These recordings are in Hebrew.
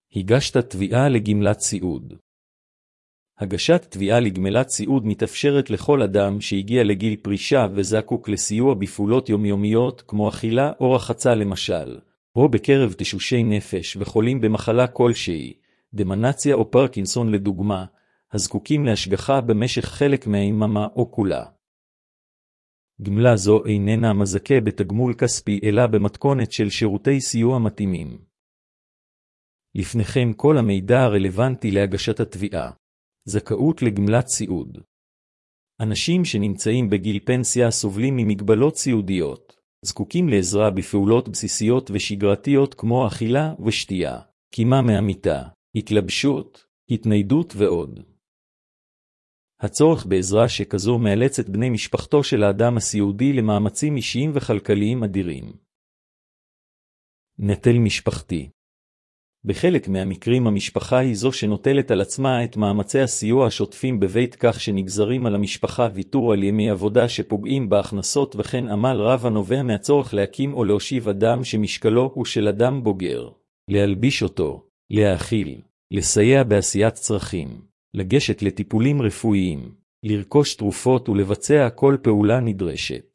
הגשת תביעה לגמלת סיעוד. הגשת תביעה לגמלת סיעוד מתאפשרת לכל אדם שהגיע לגיל פרישה וזקוק לסיוע בפעולות יומיומיות כמו אכילה או רחצה למשל, או בקרב תשושי נפש וחולים במחלה כלשהי, דמנציה או פרקינסון לדוגמה, הזקוקים להשגחה במשך חלק מהיממה או כולה. גמלה זו איננה מזכה בתגמול כספי אלא במתכונת של שירותי סיוע מתאימים. לפניכם כל המידע הרלוונטי להגשת התביעה. זכאות לגמלת סיעוד. אנשים שנמצאים בגיל פנסיה סובלים ממגבלות סיעודיות, זקוקים לעזרה בפעולות בסיסיות ושגרתיות כמו אכילה ושתייה, קימה מהמיטה, התלבשות, התניידות ועוד. הצורך בעזרה שכזו מאלץ את בני משפחתו של האדם הסיעודי למאמצים אישיים וכלכליים אדירים. נטל משפחתי. בחלק מהמקרים המשפחה היא זו שנוטלת על עצמה את מאמצי הסיוע השוטפים בבית כך שנגזרים על המשפחה ויתור על ימי עבודה שפוגעים בהכנסות וכן עמל רב הנובע מהצורך להקים או להושיב אדם שמשקלו הוא של אדם בוגר, להלביש אותו, להאכיל, לסייע בעשיית צרכים, לגשת לטיפולים רפואיים, לרכוש תרופות ולבצע כל פעולה נדרשת.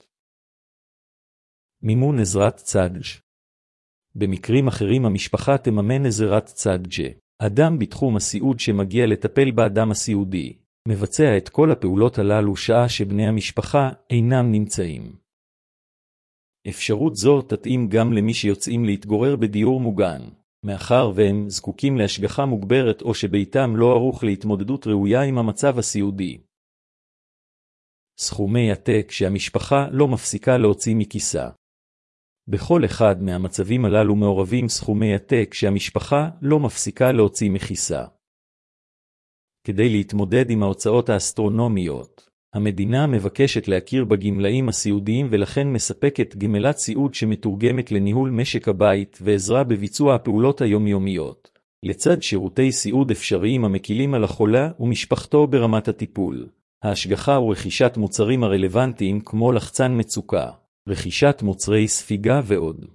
מימון עזרת צד"ג. במקרים אחרים המשפחה תממן עזרת צד"ג. אדם בתחום הסיעוד שמגיע לטפל באדם הסיעודי, מבצע את כל הפעולות הללו שעה שבני המשפחה אינם נמצאים. אפשרות זו תתאים גם למי שיוצאים להתגורר בדיור מוגן, מאחר והם זקוקים להשגחה מוגברת או שביתם לא ערוך להתמודדות ראויה עם המצב הסיעודי. סכומי עתק שהמשפחה לא מפסיקה להוציא מכיסה. בכל אחד מהמצבים הללו מעורבים סכומי עתק שהמשפחה לא מפסיקה להוציא מכיסה. כדי להתמודד עם ההוצאות האסטרונומיות, המדינה מבקשת להכיר בגמלאים הסיעודיים ולכן מספקת גמלת סיעוד שמתורגמת לניהול משק הבית ועזרה בביצוע הפעולות היומיומיות, לצד שירותי סיעוד אפשריים המקילים על החולה ומשפחתו ברמת הטיפול, ההשגחה ורכישת מוצרים הרלוונטיים כמו לחצן מצוקה, רכישת מוצרי ספיגה ועוד.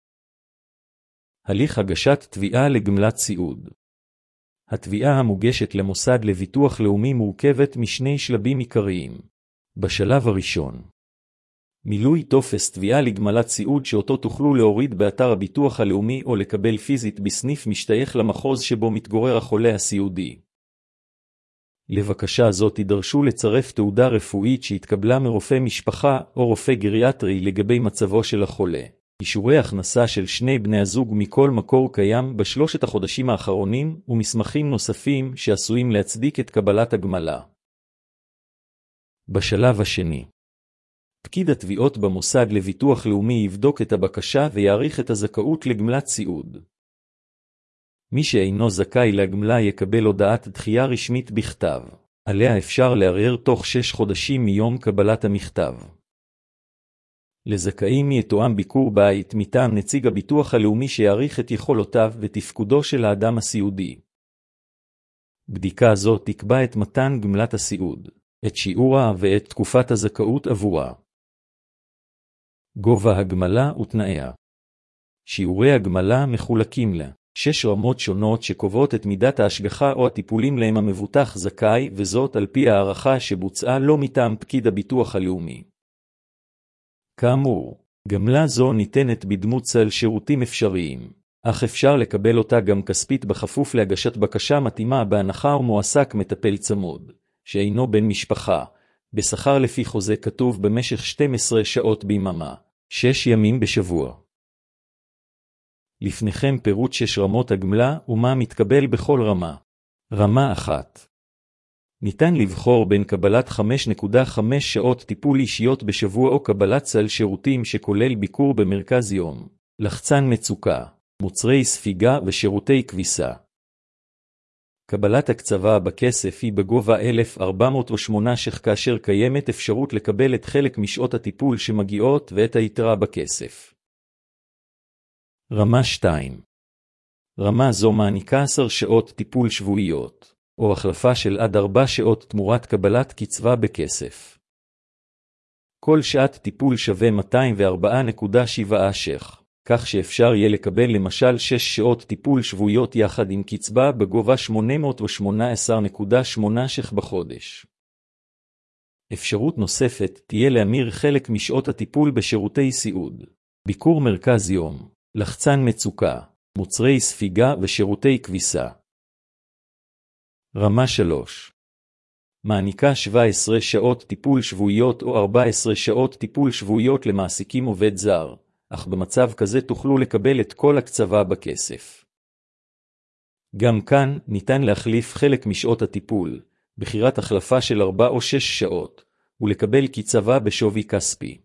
הליך הגשת תביעה לגמלת סיעוד. התביעה המוגשת למוסד לביטוח לאומי מורכבת משני שלבים עיקריים. בשלב הראשון, מילוי טופס תביעה לגמלת סיעוד שאותו תוכלו להוריד באתר הביטוח הלאומי או לקבל פיזית בסניף משתייך למחוז שבו מתגורר החולה הסיעודי. לבקשה זו תידרשו לצרף תעודה רפואית שהתקבלה מרופא משפחה או רופא גריאטרי לגבי מצבו של החולה. אישורי הכנסה של שני בני הזוג מכל מקור קיים בשלושת החודשים האחרונים ומסמכים נוספים שעשויים להצדיק את קבלת הגמלה. בשלב השני, פקיד התביעות במוסד לביטוח לאומי יבדוק את הבקשה ויעריך את הזכאות לגמלת סיעוד. מי שאינו זכאי לגמלה יקבל הודעת דחייה רשמית בכתב. עליה אפשר לערער תוך 6 חודשים מיום קבלת המכתב. לזכאים יתואם ביקור בית מטעם נציג הביטוח הלאומי שיעריך את יכולותיו ותפקודו של האדם הסיעודי. בדיקה זו תקבע את מתן גמלת הסיעוד, את שיעורה ואת תקופת הזכאות עבורה. גובה הגמלה ותנאיה. שיעורי הגמלה מחולקים ל 6 רמות שונות שקובעות את מידת ההשגחה או הטיפולים להם המבוטח זכאי, וזאת על פי הערכה שבוצעה לא מטעם פקיד הביטוח הלאומי. כאמור, גמלה זו ניתנת בדמות סל שירותים אפשריים, אך אפשר לקבל אותה גם כספית בכפוף להגשת בקשה מתאימה בהנחה ומועסק מטפל צמוד, שאינו בן משפחה, בשכר לפי חוזה כתוב במשך 12 שעות ביממה, 6 ימים בשבוע. לפניכם פירוט 6 רמות הגמלה ומה מתקבל בכל רמה. רמה 1. ניתן לבחור בין קבלת 5.5 שעות טיפול אישיות בשבוע או קבלת סל שירותים שכולל ביקור במרכז יום, לחצן מצוקה, מוצרי ספיגה ושירותי כביסה. קבלת הקצבה בכסף היא בגובה 1,408 ש"ח כאשר קיימת אפשרות לקבל את חלק משעות הטיפול שמגיעות ואת היתרה בכסף. רמה 2. רמה זו מעניקה 10 שעות טיפול שבועיות, או החלפה של עד 4 שעות תמורת קבלת קצבה בכסף. כל שעת טיפול שווה 204.7 ש"ח. כך שאפשר יהיה לקבל למשל 6 שעות טיפול שבועיות יחד עם קצבה בגובה 818.8 ש"ח בחודש. אפשרות נוספת תהיה להמיר חלק משעות הטיפול בשירותי סיעוד, ביקור מרכז יום, לחצן מצוקה, מוצרי ספיגה ושירותי כביסה. רמה 3 מעניקה 17 שעות טיפול שבועיות או 14 שעות טיפול שבועיות למעסיקים עובד זר, אך במצב כזה תוכלו לקבל את כל הקצבה בכסף. גם כאן ניתן להחליף חלק משעות הטיפול, בחירת החלפה של 4 או 6 שעות, ולקבל קצבה בשווי כספי.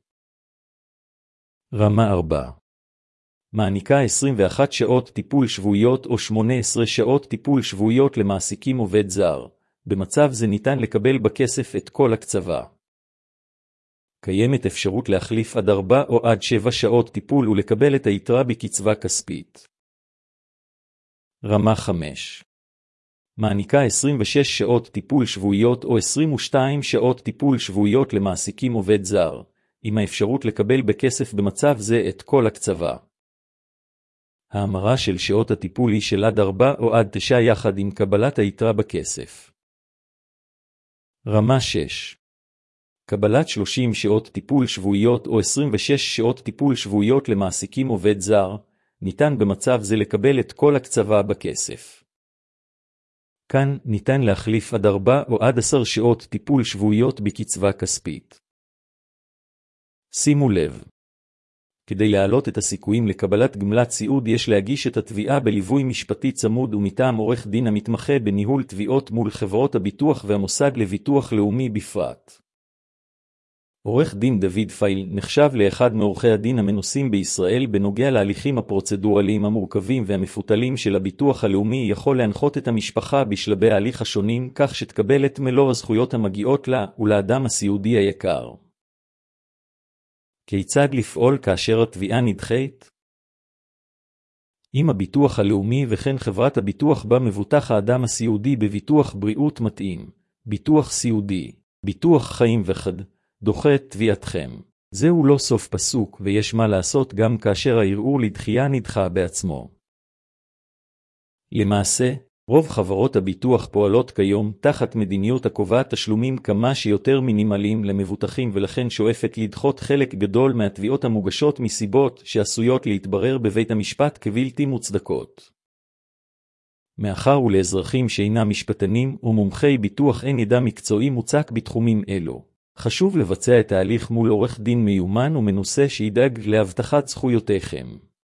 רמה 4 מעניקה 21 שעות טיפול שבועיות או 18 שעות טיפול שבועיות למעסיקים עובד זר. במצב זה ניתן לקבל בכסף את כל הקצבה. קיימת אפשרות להחליף עד 4 או עד 7 שעות טיפול ולקבל את היתרה בקצבה כספית. רמה 5 מעניקה 26 שעות טיפול שבועיות או 22 שעות טיפול שבועיות למעסיקים עובד זר, עם האפשרות לקבל בכסף במצב זה את כל הקצבה. ההמרה של שעות הטיפול היא של עד 4 או עד 9 יחד עם קבלת היתרה בכסף. רמה 6 קבלת 30 שעות טיפול שבועיות או 26 שעות טיפול שבועיות למעסיקים עובד זר, ניתן במצב זה לקבל את כל הקצבה בכסף. כאן ניתן להחליף עד 4 או עד 10 שעות טיפול שבועיות בקצבה כספית. שימו לב, כדי להעלות את הסיכויים לקבלת גמלת סיעוד יש להגיש את התביעה בליווי משפטי צמוד ומטעם עורך דין המתמחה בניהול תביעות מול חברות הביטוח והמוסד לביטוח לאומי בפרט. עורך דין דוד פייל נחשב לאחד מעורכי הדין המנוסים בישראל בנוגע להליכים הפרוצדורליים המורכבים והמפותלים של הביטוח הלאומי. יכול להנחות את המשפחה בשלבי ההליך השונים כך שתקבל את מלוא הזכויות המגיעות לה ולאדם הסיעודי היקר. כיצד לפעול כאשר התביעה נדחית? אם הביטוח הלאומי וכן חברת הביטוח בה מבוטח האדם הסיעודי בביטוח בריאות מתאים, ביטוח סיעודי, ביטוח חיים וכד, דוחה את תביעתכם. זהו לא סוף פסוק ויש מה לעשות גם כאשר הערעור לדחייה נדחה בעצמו. למעשה, רוב חברות הביטוח פועלות כיום תחת מדיניות הקובעת תשלומים כמה שיותר מינימליים למבוטחים ולכן שואפת לדחות חלק גדול מהתביעות המוגשות מסיבות שעשויות להתברר בבית המשפט כבלתי מוצדקות. מאחר ולאזרחים שאינם משפטנים ומומחי ביטוח אין ידע מקצועי מוצק בתחומים אלו, חשוב לבצע את ההליך מול עורך דין מיומן ומנוסה שידאג להבטחת זכויותיכם.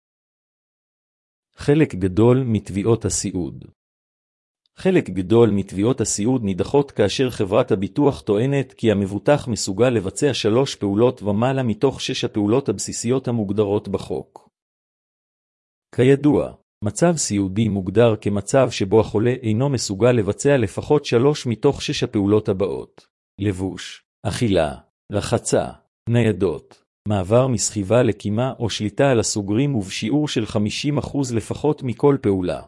חלק גדול מתביעות הסיעוד. חלק גדול מתביעות הסיעוד נדחות כאשר חברת הביטוח טוענת כי המבוטח מסוגל לבצע 3 פעולות ומעלה מתוך 6 הפעולות הבסיסיות המוגדרות בחוק. כידוע, מצב סיעודי מוגדר כמצב שבו החולה אינו מסוגל לבצע לפחות 3 מתוך 6 הפעולות הבאות: לבוש, אכילה, רחצה, ניידות, מעבר מסחיבה לקימה או שליטה על הסוגרים ובשיעור של 50% לפחות מכל פעולה.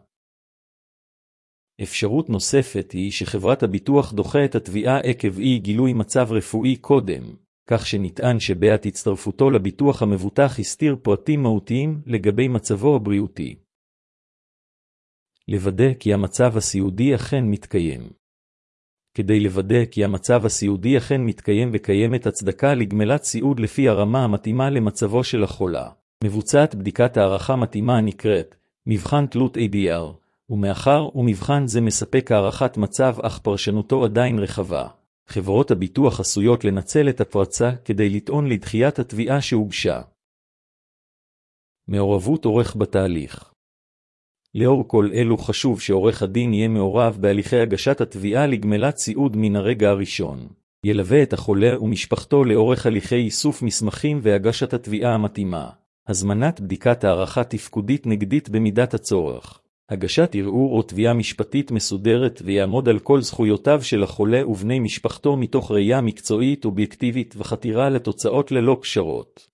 אפשרות נוספת היא שחברת הביטוח דוחה את התביעה עקב אי גילוי מצב רפואי קודם, כך שנטען שבעת הצטרפותו לביטוח המבוטח הסתיר פרטים מהותיים לגבי מצבו הבריאותי. לוודא כי המצב הסיעודי אכן מתקיים. כדי לוודא כי המצב הסיעודי אכן מתקיים וקיימת הצדקה לגמלת סיעוד לפי הרמה המתאימה למצבו של החולה, מבוצעת בדיקת הערכה מתאימה הנקראת מבחן תלות ADR, ומאחר ומבחן זה מספק הערכת מצב אך פרשנותו עדיין רחבה, חברות הביטוח עשויות לנצל את הפרצה כדי לטעון לדחיית התביעה שהוגשה. מעורבות עורך בתהליך. לאור כל אלו חשוב שעורך הדין יהיה מעורב בהליכי הגשת התביעה לגמלת סיעוד מן הרגע הראשון. ילווה את החולה ומשפחתו לאורך הליכי איסוף מסמכים והגשת התביעה המתאימה. הזמנת בדיקת הערכה תפקודית נגדית במידת הצורך. הגשת ערעור או תביעה משפטית מסודרת ויעמוד על כל זכויותיו של החולה ובני משפחתו מתוך ראייה מקצועית אובייקטיבית וחתירה לתוצאות ללא פשרות.